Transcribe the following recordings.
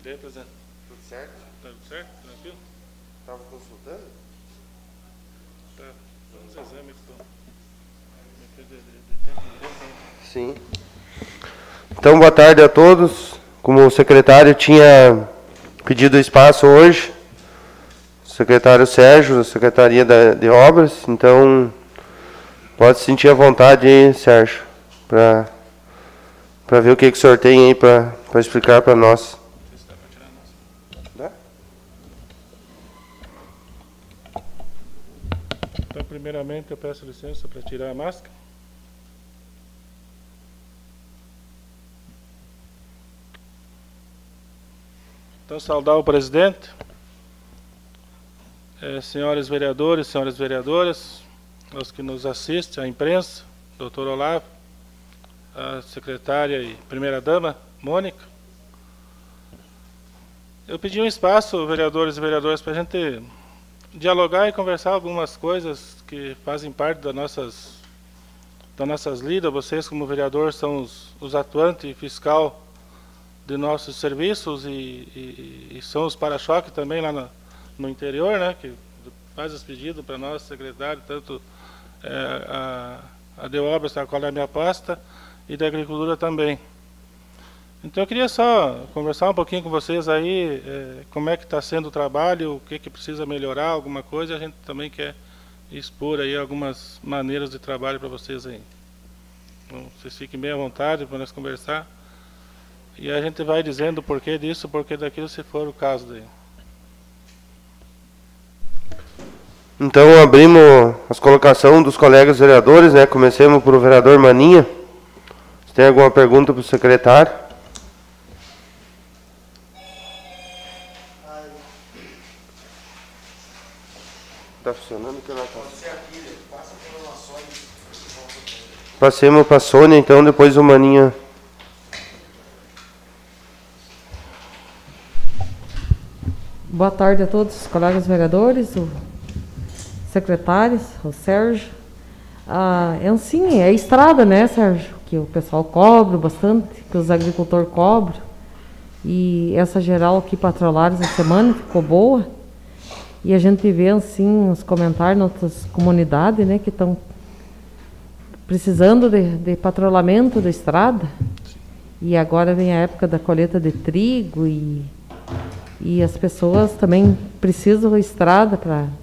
E aí, presidente? Tudo certo? Tudo certo? Tranquilo? Estava consultando? Tá. Uns exames de tempo em tempo, né? Sim. Então, boa tarde a todos. Como o secretário tinha pedido espaço hoje, o secretário Sérgio, da Secretaria de Obras, então pode se sentir à vontade aí, Sérgio, para ver o que o senhor tem aí para explicar para nós. Dá? Então, primeiramente, eu peço licença para tirar a máscara. Então, saudar o presidente, senhores vereadores, senhoras vereadoras, os que nos assistem, a imprensa, doutor Olavo, a secretária e primeira-dama, Mônica. Eu pedi um espaço, vereadores e vereadoras, para a gente dialogar e conversar algumas coisas que fazem parte das nossas lidas. Vocês, como vereador, são os atuantes e fiscal de nossos serviços e são os para-choque também lá no interior, né, que faz os pedidos para nós, secretário, tanto a de obras, a qual é a minha pasta, e da agricultura também. Então eu queria só conversar um pouquinho com vocês aí, como é que está sendo o trabalho, o que precisa melhorar, alguma coisa, a gente também quer expor aí algumas maneiras de trabalho para vocês aí. Então, vocês fiquem bem à vontade para nós conversar. E a gente vai dizendo o porquê disso, o porquê daquilo, se for o caso daí. Então, abrimos as colocações dos colegas vereadores, né? Comecemos por o vereador Maninha. Se tem alguma pergunta para o secretário? Está funcionando? Que ela tá? Passemos para a Sônia, então, depois o Maninha. Boa tarde a todos os colegas vereadores, os secretários, o Sérgio. Sim, é estrada, né, Sérgio? Que o pessoal cobra bastante, que os agricultores cobram. E essa geral aqui, Patrolares, a semana ficou boa. E a gente vê, assim, os comentários em outras comunidades, né, que estão precisando de patrulhamento da estrada. E agora vem a época da colheita de trigo e as pessoas também precisam da estrada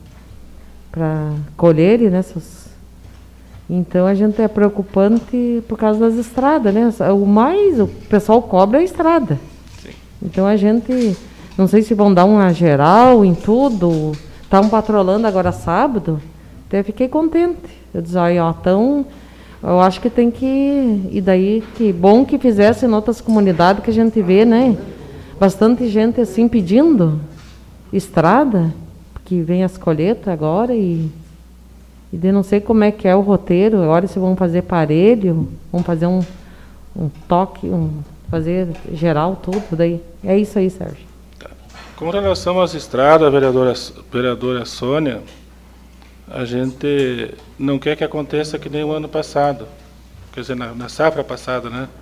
para colherem, né? Então a gente é preocupante por causa das estradas, né? O pessoal cobra a estrada. Sim. Então a gente, não sei se vão dar uma geral em tudo. Estavam patrolando agora sábado, até fiquei contente. Eu disse, então eu acho que tem que. E daí, que bom que fizesse em outras comunidades que a gente vê, né? Bastante gente assim pedindo estrada, que vem as colheitas agora e de não sei como é que é o roteiro, agora se vão fazer parelho, vão fazer um toque, fazer geral tudo, daí é isso aí, Sérgio. Tá. Com relação às estradas, vereadora Sônia, a gente não quer que aconteça que nem o ano passado, quer dizer, na safra passada, né?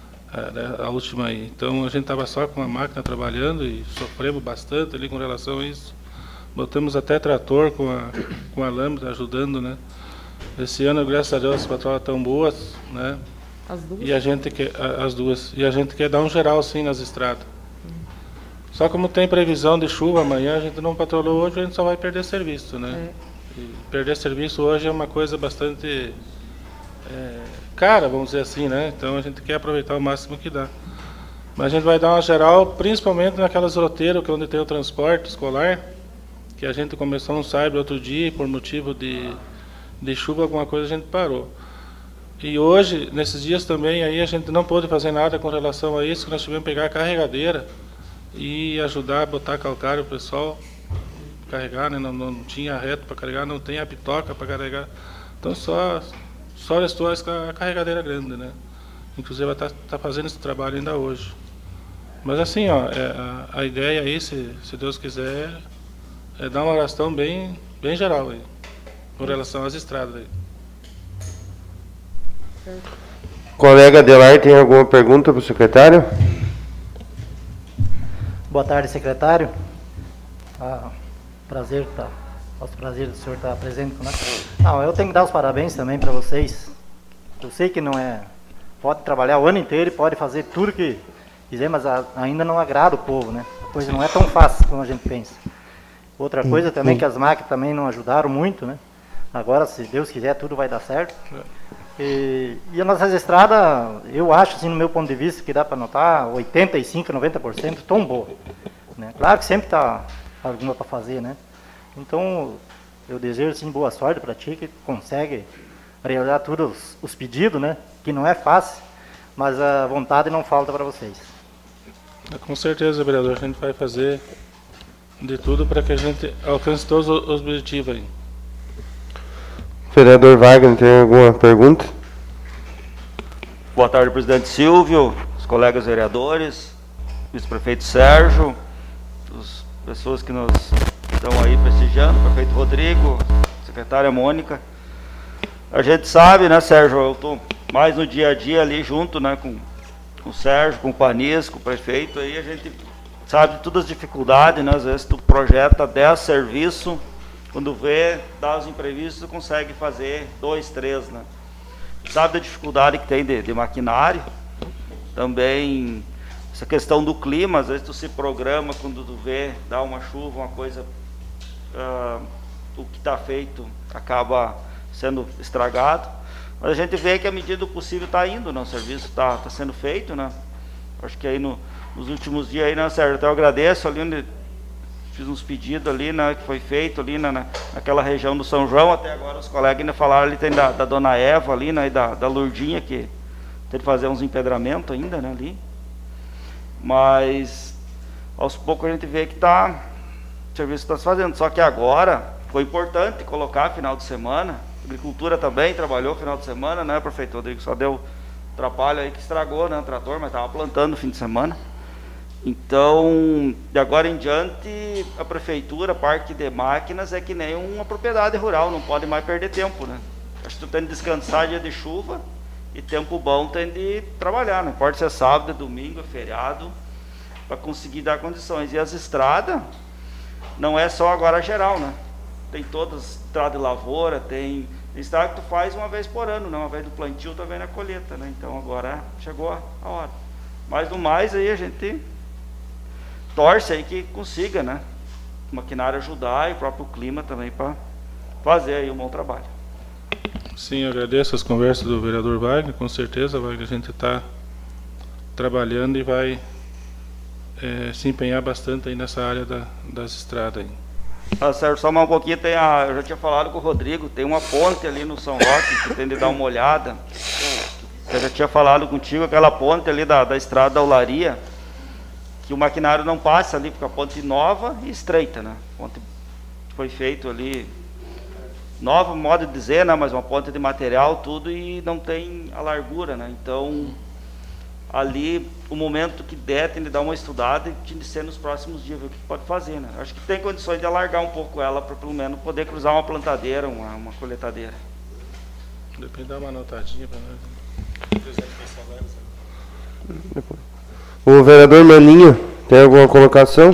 A última aí. Então a gente estava só com a máquina trabalhando e sofremos bastante ali com relação a isso. Botamos até trator com a lâmpada ajudando, né? Esse ano, graças a Deus, as patroas estão boas, né? As duas? E a gente quer, as duas. E a gente quer dar um geral sim nas estradas. Só como tem previsão de chuva amanhã, a gente não patrolou hoje, a gente só vai perder serviço, né? E perder serviço hoje é uma coisa bastante cara, vamos dizer assim, né? Então a gente quer aproveitar o máximo que dá. Mas a gente vai dar uma geral, principalmente naquelas roteiras que onde tem o transporte escolar, que a gente começou um cyber outro dia e por motivo de chuva, alguma coisa a gente parou. E hoje, nesses dias também, aí a gente não pôde fazer nada com relação a isso, que nós tivemos que pegar a carregadeira e ajudar a botar calcário o pessoal carregar, né? Não tinha reto para carregar, não tem a bitoca para carregar. Então só restou a carregadeira grande, né? Inclusive ela está fazendo esse trabalho ainda hoje. Mas assim, a ideia aí, se Deus quiser, é dar uma oração bem geral aí, com relação às estradas aí. Colega Adelar, tem alguma pergunta para o secretário? Boa tarde, secretário. Nosso prazer do senhor estar presente conosco. Não, eu tenho que dar os parabéns também para vocês. Eu sei que não é... Pode trabalhar o ano inteiro e pode fazer tudo que quiser, mas ainda não agrada o povo, né? A coisa não é tão fácil como a gente pensa. Outra coisa também que as máquinas também não ajudaram muito, né? Agora, se Deus quiser, tudo vai dar certo. E as nossas estradas, eu acho, assim, no meu ponto de vista, que dá para notar 85%, 90% tão boa, né? Claro que sempre está alguma para fazer, né? Então, eu desejo, assim, boa sorte para ti, que consegue realizar todos os pedidos, né? Que não é fácil, mas a vontade não falta para vocês. Com certeza, vereador, a gente vai fazer de tudo para que a gente alcance todos os objetivos aí. Vereador Wagner, tem alguma pergunta? Boa tarde, presidente Silvio, os colegas vereadores, vice-prefeito Sérgio, as pessoas que nos estão aí prestigiando, o prefeito Rodrigo, secretária Mônica. A gente sabe, né, Sérgio, eu estou mais no dia a dia ali junto, né, com o Sérgio, com o Panis, com o prefeito, aí a gente sabe de todas as dificuldades, né, às vezes tu projeta 10 serviços, quando vê, dá os imprevistos, tu consegue fazer 2, 3, né. Sabe da dificuldade que tem de maquinário, também essa questão do clima, às vezes tu se programa, quando tu vê, dá uma chuva, uma coisa, o que está feito acaba sendo estragado, mas a gente vê que à medida do possível está indo, né? O serviço está sendo feito, né? Acho que aí nos últimos dias aí, né, Sérgio, até eu agradeço ali onde fiz uns pedidos ali, né, que foi feito ali naquela região do São João, até agora os colegas ainda falaram ali, tem da Dona Eva ali, né, e da Lourdinha, que tem que fazer uns empedramentos ainda, né, ali, mas aos poucos a gente vê que o serviço está se fazendo, só que agora foi importante colocar final de semana. Agricultura também trabalhou final de semana, né, prefeito Rodrigo? Só deu atrapalho aí que estragou, né, o trator, mas estava plantando no fim de semana. Então, de agora em diante, a prefeitura, parque de máquinas, é que nem uma propriedade rural, não pode mais perder tempo, né? Acho que tu tem de descansar dia de chuva e tempo bom tem de trabalhar, não importa se é sábado, é domingo, é feriado, para conseguir dar condições. E as estradas, não é só agora geral, né? Tem todas, estrada de lavoura, tem estrada que tu faz uma vez por ano, né? Uma vez do plantio, outra vez na colheita, né? Então agora chegou a hora. Mas no mais aí a gente torce aí que consiga, né? O maquinário ajudar e o próprio clima também para fazer aí um bom trabalho. Sim, eu agradeço as conversas do vereador Wagner, com certeza, Wagner, a gente está trabalhando e vai se empenhar bastante aí nessa área das estradas aí. Sérgio, só mais um pouquinho, eu já tinha falado com o Rodrigo, tem uma ponte ali no São Roque que tem de dar uma olhada. Eu já tinha falado contigo, aquela ponte ali da estrada da Olaria, que o maquinário não passa ali, porque a ponte nova e estreita, né? A ponte foi feito ali, nova, modo de dizer, né? Mas uma ponte de material, tudo, e não tem a largura, né? Então, ali, o momento que der, tem de dar uma estudada e tem de ser nos próximos dias, ver o que pode fazer, né? Acho que tem condições de alargar um pouco ela, para pelo menos poder cruzar uma plantadeira, uma coletadeira. Depois dá uma notadinha para nós. O vereador Maninho, tem alguma colocação?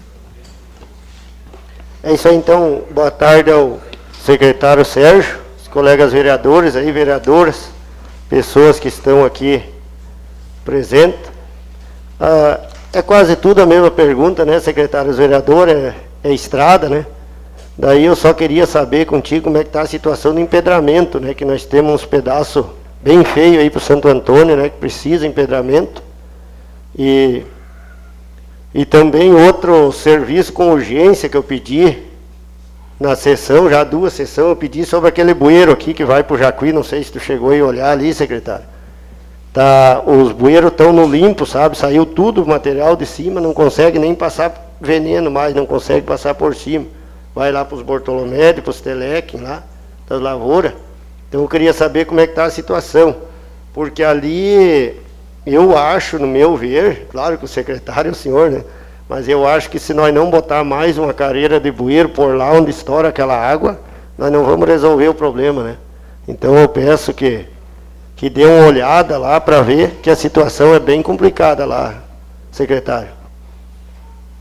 É isso aí, então. Boa tarde ao secretário Sérgio, os colegas vereadores aí, vereadoras, pessoas que estão aqui presentes. É quase tudo a mesma pergunta, né, secretário? Os vereadores é estrada, né? Daí eu só queria saber contigo como é que está a situação do empedramento, né? Que nós temos uns pedaços bem feios aí para o Santo Antônio, né? Que precisa de empedramento. E também outro serviço com urgência que eu pedi na sessão, já 2 sessões, eu pedi sobre aquele bueiro aqui que vai para o Jacuí, não sei se tu chegou a olhar ali, secretário. Os bueiros estão no limpo, sabe? Saiu tudo o material de cima, não consegue nem passar veneno mais, não consegue passar por cima. Vai lá para os Bortolomé, para os Telequim, lá, das lavouras. Então eu queria saber como é que está a situação. Porque ali, eu acho, no meu ver, claro que o secretário é o senhor, né? Mas eu acho que se nós não botar mais uma careira de bueiro por lá onde estoura aquela água, nós não vamos resolver o problema, né? Então eu peço que dê uma olhada lá para ver que a situação é bem complicada lá, secretário.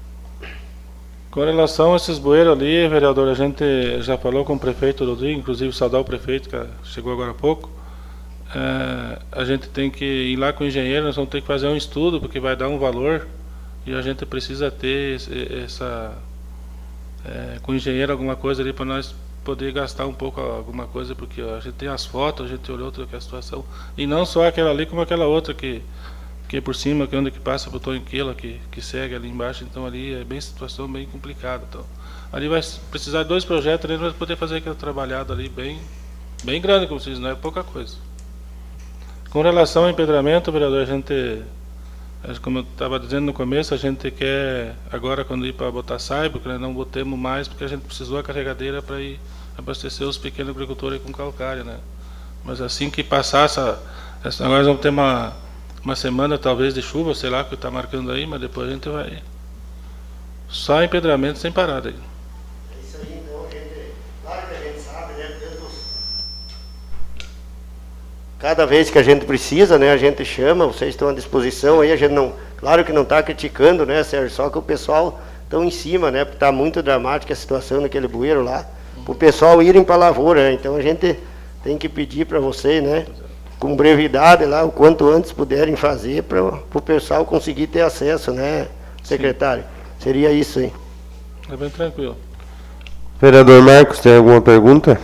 Com relação a esses bueiros ali, vereador, a gente já falou com o prefeito Rodrigo, inclusive saudar o prefeito, que chegou agora há pouco. A gente tem que ir lá com o engenheiro, nós vamos ter que fazer um estudo, porque vai dar um valor, e a gente precisa ter com o engenheiro alguma coisa ali para nós poder gastar um pouco alguma coisa, porque a gente tem as fotos, a gente olhou toda a situação, e não só aquela ali, como aquela outra que é por cima, que onde que passa para o Tonquila, que segue ali embaixo. Então ali é bem situação bem complicada. Então ali vai precisar de 2 projetos ali para poder fazer aquele trabalhado ali bem grande, como vocês, não é pouca coisa. Com relação ao empedramento, vereador, a gente, como eu estava dizendo no começo, a gente quer agora, quando ir para botar saiba, que nós não botemos mais, porque a gente precisou a carregadeira para ir abastecer os pequenos agricultores com calcário, né? Mas assim que passar agora nós vamos ter uma semana talvez de chuva, sei lá, que está marcando aí, mas depois a gente vai só empedramento sem parada aí. É isso aí, então, claro que a gente sabe, né, cada vez que a gente precisa, né, a gente chama, vocês estão à disposição aí, a gente não, claro que não está criticando, né, Sérgio, só que o pessoal estão em cima, né, porque está muito dramática a situação naquele bueiro lá, para o pessoal irem para a lavoura, né, então a gente tem que pedir para vocês, né, com brevidade lá, o quanto antes puderem fazer para o pessoal conseguir ter acesso, né, secretário? Sim. Seria isso aí. É bem tranquilo. Vereador Marcos, tem alguma pergunta?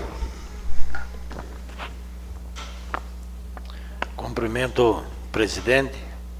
Cumprimento o presidente,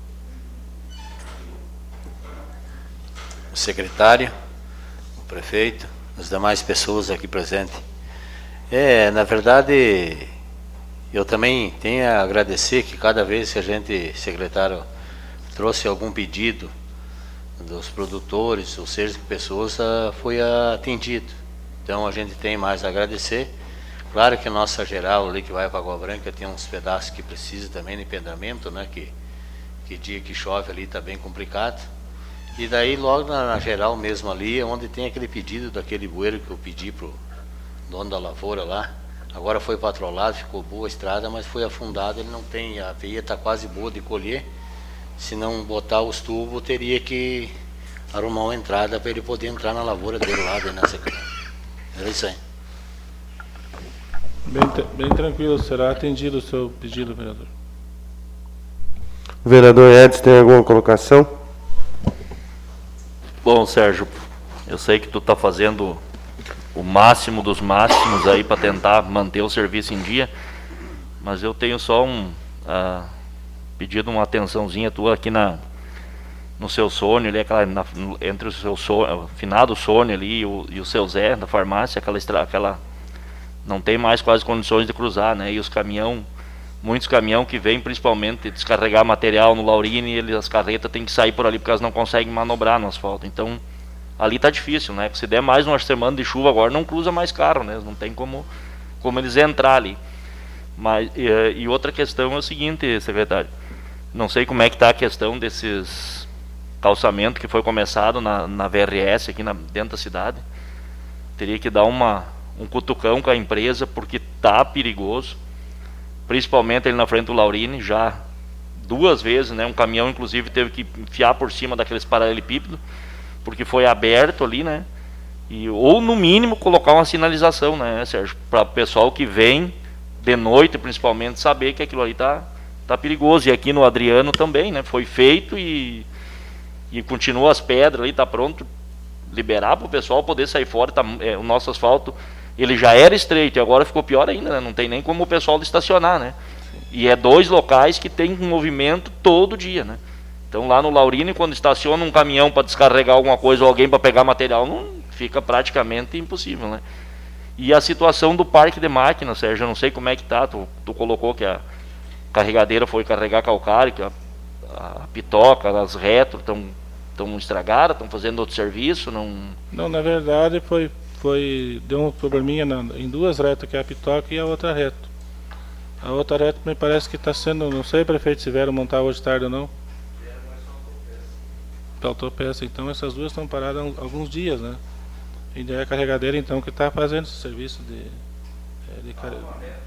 o secretário, o prefeito, as demais pessoas aqui presentes. Na verdade, eu também tenho a agradecer que cada vez que a gente, secretário, trouxe algum pedido dos produtores, ou seja, de pessoas, foi atendido. Então a gente tem mais a agradecer. Claro que a nossa geral ali que vai para Água Branca tem uns pedaços que precisa também de empedramento, né? Que dia que chove ali está bem complicado. E daí logo na geral mesmo ali, onde tem aquele pedido daquele bueiro que eu pedi pro dono da lavoura lá. Agora foi patrolado, ficou boa a estrada, mas foi afundado, ele não tem, a veia está quase boa de colher. Se não botar os tubos, teria que arrumar uma entrada para ele poder entrar na lavoura dele lá, né, secretário? Era isso aí. Bem tranquilo, será atendido o seu pedido, vereador. O vereador Edson tem alguma colocação? Bom, Sérgio, eu sei que tu está fazendo o máximo dos máximos aí para tentar manter o serviço em dia, mas eu tenho só pedido uma atençãozinha tua aqui no seu Sônia, ali, entre o seu finado Sônia ali e o seu Zé da farmácia, aquela não tem mais quase condições de cruzar, né? E os muitos caminhão que vêm principalmente descarregar material no Laurine, as carretas têm que sair por ali porque elas não conseguem manobrar no asfalto. Então ali tá difícil, né? Se der mais uma semana de chuva agora, não cruza mais carro, né? Não tem como eles entrar ali. Mas, e outra questão é o seguinte, secretário. Não sei como é que está a questão desses calçamentos que foi começado na VRS aqui dentro da cidade. Teria que dar um cutucão com a empresa, porque tá perigoso. Principalmente ali na frente do Laurine, já 2 vezes, né? Um caminhão, inclusive, teve que enfiar por cima daqueles paralelepípedos, porque foi aberto ali, né? Ou, no mínimo, colocar uma sinalização, né, Sérgio? Para o pessoal que vem de noite, principalmente, saber que aquilo ali tá perigoso. E aqui no Adriano também, né? Foi feito e continua as pedras ali, tá pronto. Liberar para o pessoal poder sair fora. O nosso asfalto, ele já era estreito e agora ficou pior ainda, né? Não tem nem como o pessoal estacionar, né? E é 2 locais que tem movimento todo dia, né? Então lá no Laurine, quando estaciona um caminhão para descarregar alguma coisa ou alguém para pegar material, não fica praticamente impossível, né? E a situação do parque de máquinas, Sérgio, eu não sei como é que tá. Tu colocou que a carregadeira foi carregar calcário, que a pitoca, as retro estão estragadas, estão fazendo outro serviço, Não, na verdade deu um probleminha em 2 retas, que é a pitoca e a outra reta. A outra reta me parece que está sendo, não sei, prefeito, se vieram montar hoje tarde ou não. Faltou peça, então essas 2 estão paradas há alguns dias, né? E daí a carregadeira então que está fazendo esse serviço de carregamento.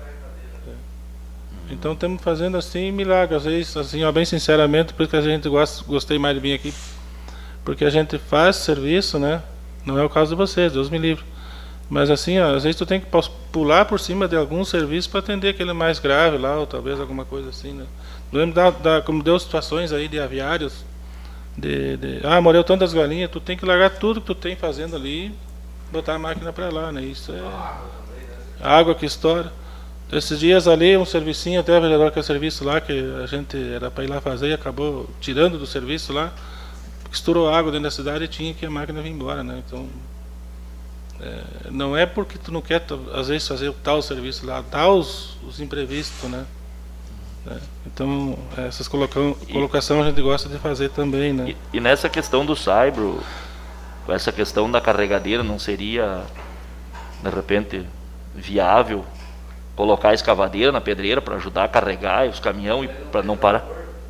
Então estamos fazendo assim milagres, às vezes, assim, ó, bem sinceramente, por isso que a gente gostei mais de vir aqui, porque a gente faz serviço, né? Não é o caso de vocês, Deus me livre. Mas assim, ó, às vezes tu tem que pular por cima de algum serviço para atender aquele mais grave lá, ou talvez alguma coisa assim, né? Eu lembro como deu situações aí de aviários, morreu tantas galinhas, tu tem que largar tudo que tu tem fazendo ali e botar a máquina para lá, né? Isso é água que estoura. Esses dias ali, um servicinho, até o vereador que é serviço lá, que a gente era para ir lá fazer e acabou tirando do serviço lá, porque estourou água dentro da cidade e tinha que a máquina vir embora, né? Então, não é porque tu não quer, às vezes, fazer o tal serviço lá, dá os imprevistos, né? Então, essas colocações a gente gosta de fazer também, né? E nessa questão do Saibro, essa questão da carregadeira, não seria, de repente, viável colocar a escavadeira na pedreira para ajudar a carregar os caminhões e para não parar?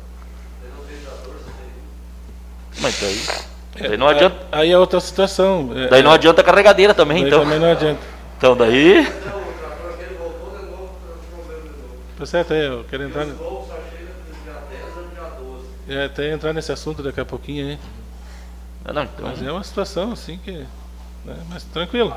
Mas daí não adianta. Aí é outra situação. Daí não adianta a carregadeira também, então. Também não adianta. Então daí. Tá certo, eu quero entrar. Até entrar nesse assunto daqui a pouquinho aí. Não, então. Mas é uma situação assim que. Né, mas tranquilo.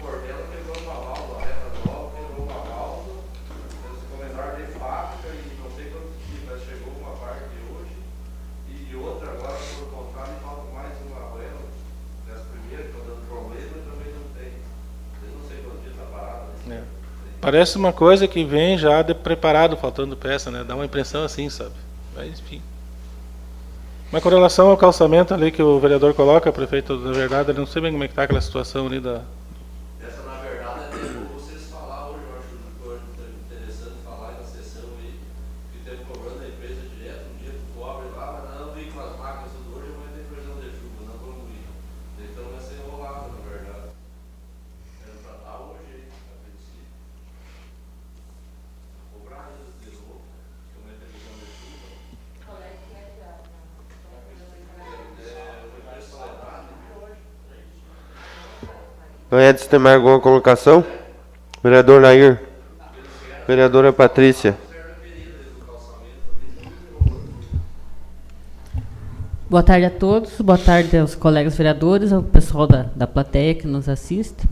Parece uma coisa que vem já preparado, faltando peça, né? Dá uma impressão assim, sabe? Mas, enfim. Mas com relação ao calçamento ali que o vereador coloca, prefeito, na verdade, eu não sei bem como é que está aquela situação ali da... Essa, na verdade, é tempo vocês falar hoje, eu acho interessante falar na sessão aí, que tem cobrando a empresa direto, um dia tu cobre lá, mas não vem com as máquinas tudo hoje, amanhã tem previsão de chuva, não vamos ir. Então vai ser enrolado, na verdade. Era pra estar hoje aí, a princípio. Cobrar eles de novo, que amanhã tem previsão de chuva. O Edson tem mais alguma colocação? Vereador Nair. Vereadora Patrícia. Boa tarde a todos, boa tarde aos colegas vereadores, ao pessoal da plateia que nos assiste.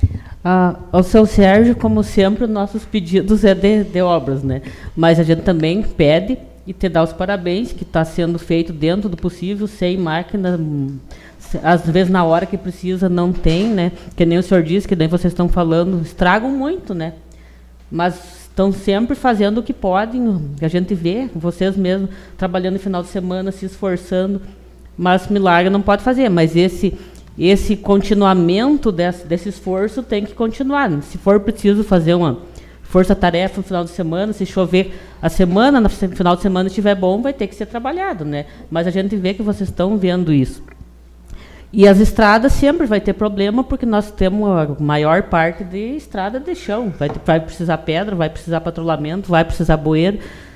Ao seu Sérgio, como sempre, nossos pedidos é de obras, né? Mas a gente também pede e te dá os parabéns, que está sendo feito dentro do possível, sem máquina, às vezes na hora que precisa não tem, né? Que nem o senhor disse, que daí vocês estão falando, estragam muito, né? Mas estão sempre fazendo o que podem, a gente vê, vocês mesmos trabalhando no final de semana, se esforçando, mas milagre não pode fazer, mas esse continuamento desse esforço tem que continuar. Se for preciso fazer uma força-tarefa no final de semana, se chover a semana, no final de semana estiver bom, vai ter que ser trabalhado, né? Mas a gente vê que vocês estão vendo isso. E as estradas sempre vai ter problema, porque nós temos a maior parte de estrada de chão. Vai precisar pedra, vai precisar patrulhamento, vai precisar bueiro.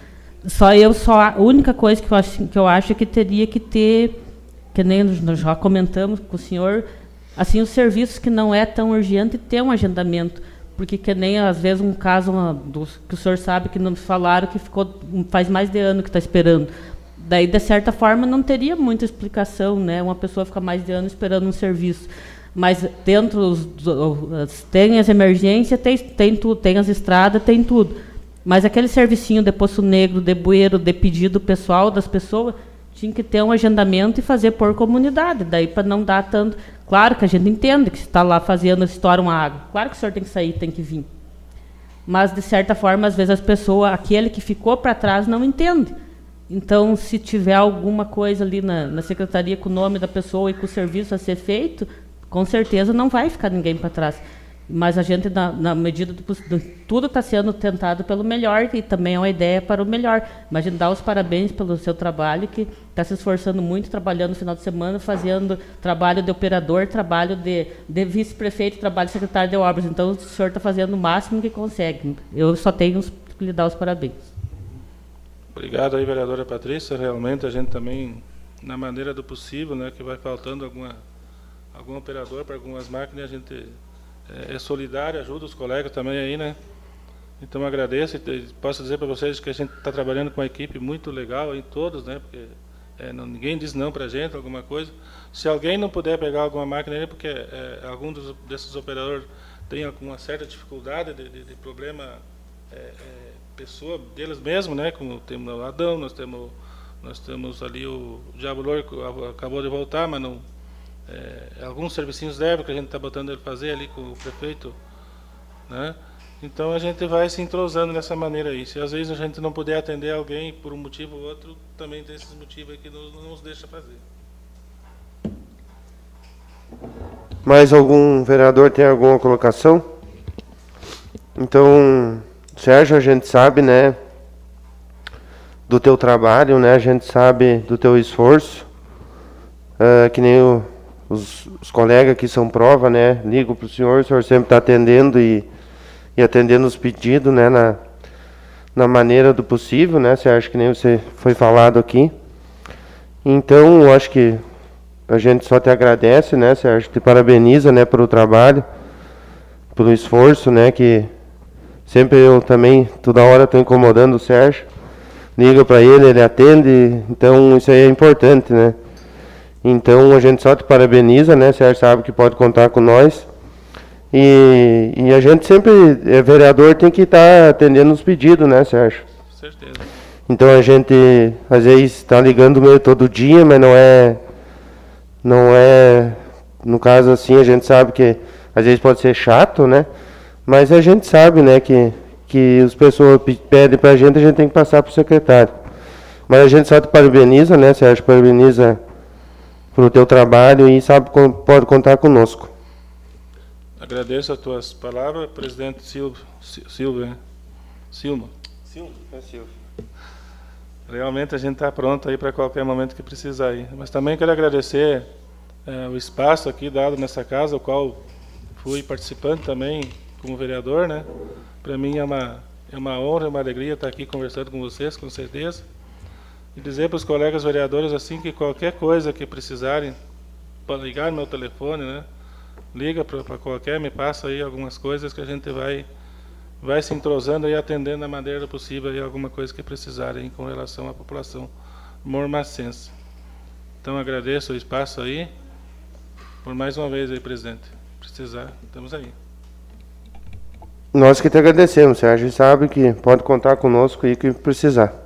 A única coisa que eu acho é que teria que ter, que nem nós já comentamos com o senhor, assim, os serviços que não é tão urgente ter um agendamento. Porque que nem, às vezes, um caso que o senhor sabe que não falaram que faz mais de ano que está esperando. Daí, de certa forma, não teria muita explicação, né? Uma pessoa fica mais de ano esperando um serviço. Mas dentro tem as emergências, tem tudo, tem as estradas, tem tudo. Mas aquele servicinho de Poço Negro, de bueiro, de pedido pessoal das pessoas, tinha que ter um agendamento e fazer por comunidade. Daí, para não dar tanto... Claro que a gente entende que se está lá fazendo, estoura uma água. Claro que o senhor tem que sair, tem que vir. Mas, de certa forma, às vezes as pessoas, aquele que ficou para trás, não entende. Então, se tiver alguma coisa ali na secretaria com o nome da pessoa e com o serviço a ser feito, com certeza não vai ficar ninguém para trás. Mas a gente, na medida do possível, tudo está sendo tentado pelo melhor, e também é uma ideia para o melhor. Mas a gente dá os parabéns pelo seu trabalho, que está se esforçando muito, trabalhando no final de semana, fazendo trabalho de operador, trabalho de vice-prefeito, trabalho de secretário de obras. Então, o senhor está fazendo o máximo que consegue. Eu só tenho que lhe dar os parabéns. Obrigado aí, vereadora Patrícia. Realmente a gente também, na maneira do possível, né, que vai faltando algum operador para algumas máquinas, a gente é solidário, ajuda os colegas também aí, né? Então agradeço e posso dizer para vocês que a gente está trabalhando com uma equipe muito legal aí, todos, né? Porque ninguém diz não para a gente, alguma coisa. Se alguém não puder pegar alguma máquina ali, porque algum desses operadores tem alguma certa dificuldade de problema pessoa deles mesmos, né? Como temos o Adão, nós temos ali o Diabo Louco, acabou de voltar, mas não, alguns servicinhos leves que a gente está botando ele fazer ali com o prefeito, né? Então a gente vai se entrosando dessa maneira aí. Se às vezes a gente não puder atender alguém por um motivo ou outro, também tem esses motivos aí que não nos deixa fazer. Mais algum vereador tem alguma colocação? Então, Sérgio, a gente sabe, né, do teu trabalho, né, a gente sabe do teu esforço, que nem os colegas aqui são prova, né, ligo para o senhor sempre está atendendo e atendendo os pedidos, né, na maneira do possível, né, Sérgio, que nem você foi falado aqui. Então, eu acho que a gente só te agradece, né, Sérgio, te parabeniza, né, pelo trabalho, pelo esforço, né, que sempre eu também, toda hora estou incomodando o Sérgio, liga para ele atende, então isso aí é importante, né. Então a gente só te parabeniza, né, Sérgio, sabe que pode contar com nós. E a gente sempre, vereador, tem que estar atendendo os pedidos, né, Sérgio? Com certeza. Então a gente, às vezes, está ligando meio todo dia, mas não é, no caso assim, a gente sabe que às vezes pode ser chato, né? Mas a gente sabe, né, que as pessoas pedem para a gente tem que passar para o secretário. Mas a gente só te parabeniza, né, Sérgio? Parabeniza pelo teu trabalho e sabe que pode contar conosco. Agradeço as tuas palavras, presidente Silva. Realmente a gente está pronto aí para qualquer momento que precisar ir. Mas também quero agradecer o espaço aqui dado nessa casa, o qual fui participante também como vereador, né? Para mim é uma honra, uma alegria estar aqui conversando com vocês, com certeza. E dizer para os colegas vereadores assim que qualquer coisa que precisarem, para ligar no meu telefone, né? Liga para qualquer, me passa aí algumas coisas que a gente vai se entrosando e atendendo da maneira possível aí alguma coisa que precisarem com relação à população mormacense. Então agradeço o espaço aí, por mais uma vez aí, presidente. Precisar, estamos aí. Nós que te agradecemos, Sérgio, sabe que pode contar conosco aí que precisar.